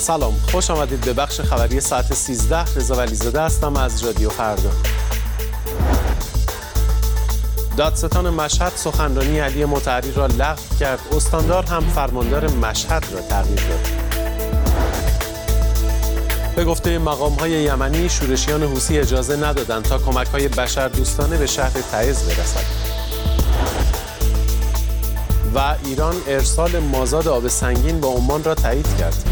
سلام، خوش آمدید به بخش خبری ساعت 13. رضا ولیزاده هستم از رادیو فردا. دادستان مشهد سخنرانی علی مطهری را لغو کرد. استاندار هم فرماندار مشهد را تغییر داد. به گفته مقام‌های یمنی، شورشیان حوثی اجازه ندادند تا کمک‌های بشردوستانه به شهر تعز برسد. و ایران ارسال مازاد آب سنگین به عمان را تایید کرد.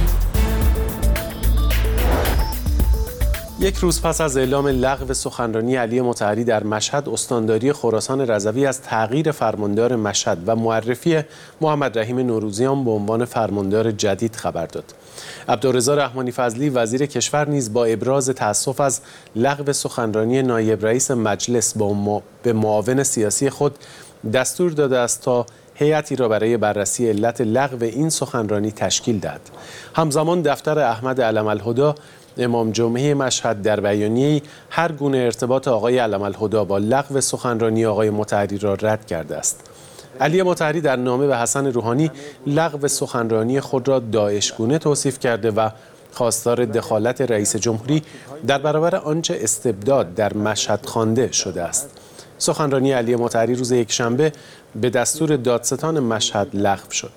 یک روز پس از اعلام لغو سخنرانی علی مطهری در مشهد، استانداری خراسان رضوی از تغییر فرماندار مشهد و معرفی محمد رحیم نوروزیان به عنوان فرماندار جدید خبر داد. عبدالرضا رحمانی فضلی وزیر کشور نیز با ابراز تأسف از لغو سخنرانی نایب رئیس مجلس به معاون سیاسی خود دستور داده است تا هیئتی را برای بررسی علت لغو این سخنرانی تشکیل دهد. همزمان دفتر احمد علم‌الهدی امام جمعه مشهد در بیانیه‌ای هر گونه ارتباط آقای علم‌الهدی با لغو سخنرانی آقای مطهری را رد کرده است. علی مطهری در نامه به حسن روحانی لغو سخنرانی خود را داعشگونه توصیف کرده و خواستار دخالت رئیس جمهوری در برابر آنچه استبداد در مشهد خوانده شده است. سخنرانی علی مطهری روز یکشنبه به دستور دادستان مشهد لغو شد.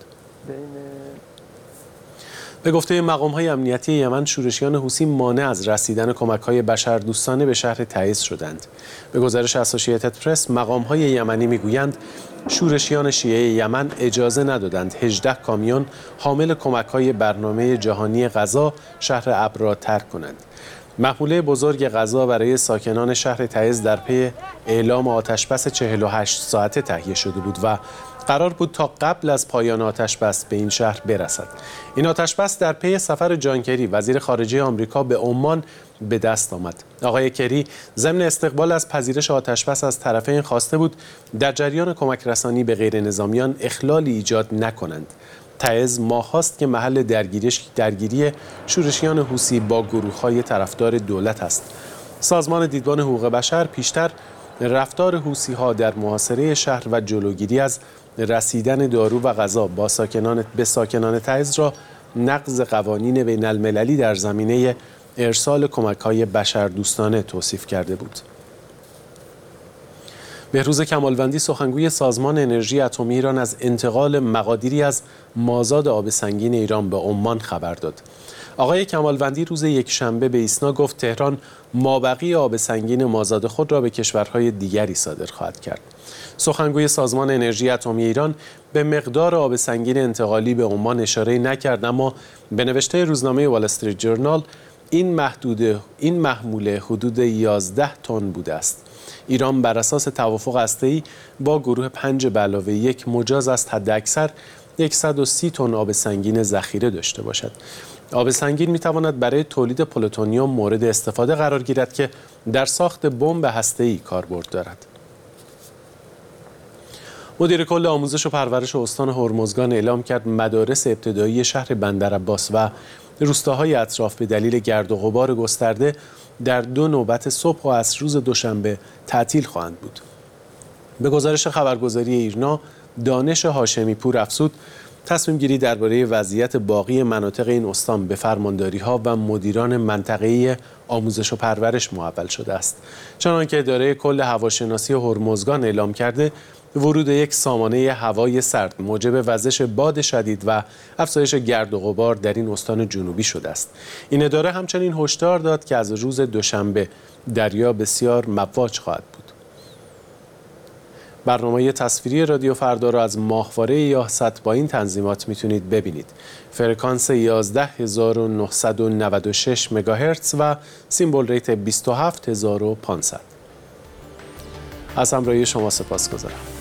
به گفته مقام‌های امنیتی یمن، شورشیان حوثی مانع از رسیدن کمک‌های بشردوستانه به شهر تعز شدند. به گزارش اسوسییتد پرس، مقام‌های یمنی می‌گویند شورشیان شیعه یمن اجازه ندادند 18 کامیون حامل کمک‌های برنامه جهانی غذا شهر ابر را ترک کنند. محموله بزرگ غذا برای ساکنان شهر تعز در پی اعلام آتش‌بس 48 ساعته تهیه شده بود و قرار بود تا قبل از پایان آتش‌بس به این شهر برسد. این آتش‌بس در پی سفر جان کری وزیر خارجه آمریکا به عمان به دست آمد. آقای کری ضمن استقبال از پذیرش آتش‌بس از طرفین خواسته بود در جریان کمک رسانی به غیر نظامیان اخلالی ایجاد نکنند. تعز ماهاست که محل درگیری شورشیان حوثی با گروه‌های طرفدار دولت است. سازمان دیدبان حقوق بشر پیشتر رفتار حوثی‌ها در محاصره شهر و جلوگیری از رسیدن دارو و غذا به ساکنان تعز را نقض قوانین بین المللی در زمینه ارسال کمک‌های بشردوستانه توصیف کرده بود. بهروز کمالوندی سخنگوی سازمان انرژی اتمی ایران از انتقال مقادیری از مازاد آب سنگین ایران به عمان خبر داد. آقای کمالوندی روز یکشنبه به ایسنا گفت تهران مابقی آب سنگین مازاد خود را به کشورهای دیگری صادر خواهد کرد. سخنگوی سازمان انرژی اتمی ایران به مقدار آب سنگین انتقالی به عمان اشاره نکرد، اما به نوشته روزنامه وال استریت جورنال این محموله حدود 11 تن بوده است. ایران بر اساس توافق هسته‌ای با گروه 5+1 مجاز است حداکثر 130 تن آب سنگین ذخیره داشته باشد. آب سنگین می‌تواند برای تولید پلوتونیوم مورد استفاده قرار گیرد که در ساخت بمب هسته‌ای کاربرد دارد. مدیر کل آموزش و پرورش استان هرمزگان اعلام کرد مدارس ابتدایی شهر بندرعباس و روستاهای اطراف به دلیل گرد و غبار گسترده در 2 نوبت صبح و عصر روز دوشنبه تعطیل خواهند بود. به گزارش خبرگزاری ایرنا، دانش هاشمی پور افزود تصمیم گیری درباره وضعیت باقی مناطق این استان به فرمانداری‌ها و مدیران منطقه‌ای آموزش و پرورش محول شده است. چنانکه اداره کل هواشناسی هرمزگان اعلام کرده، ورود یک سامانه هوای سرد موجب وزش باد شدید و افزایش گرد و غبار در این استان جنوبی شده است. این اداره همچنین هشدار داد که از روز دوشنبه دریا بسیار مواج خواهد بود. برنامه تصویری رادیو فردا را از ماهواره یاست با این تنظیمات میتونید ببینید. فرکانس 11996 مگاهرتز و سیمبل ریت 27500. از همراهی شما سپاسگزارم.